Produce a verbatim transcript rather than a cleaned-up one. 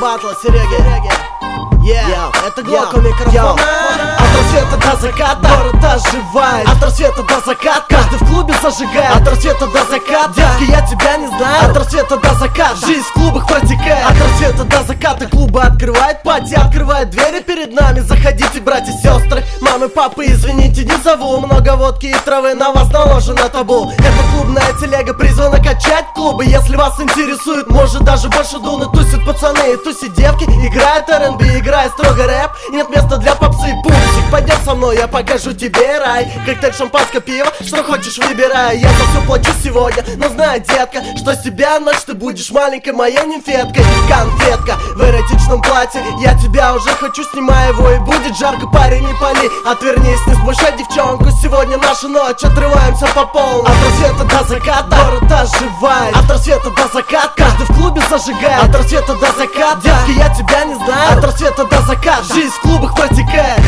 батла, Сереги. Yeah. Это Глок у микрофона. От рассвета до заката город оживает. От рассвета до заката каждый в клубе зажигает. От рассвета до заката, детки, я тебя не знаю. От рассвета до заката жизнь в клубах протекает. От рассвета до заката клубы открывают пати, открывают двери перед нами. Заходите, братья, сестры, мамы, папы, извините, не зову. Много водки и травы на вас наложено табу. Эта клубная телега призвана качать клубы. Если вас интересует, может даже больше дуны. Тусят пацаны и тусят девки, играет эр эн би, играет строго рэп. Нет места для попсы и пупсик. Пойдем со мной, я покажу тебе рай. Коктейль, шампанское, пиво, что хочешь выбирай. Я за все плачу сегодня, но знай, детка, что с тебя ночь ты будешь маленькой моей нимфеткой. Конфетка в эротичном платье, я тебя уже хочу, снимай его и будет жарко, парень, не пали. Отвернись, не смущай девчонку, сегодня наша ночь, отрываемся по полной. От рассвета до заката город оживает. От рассвета до заката каждый в клубе зажигает. От рассвета до заката, детки, я тебя не знаю. От рассвета до заката жизнь в клубах протекает.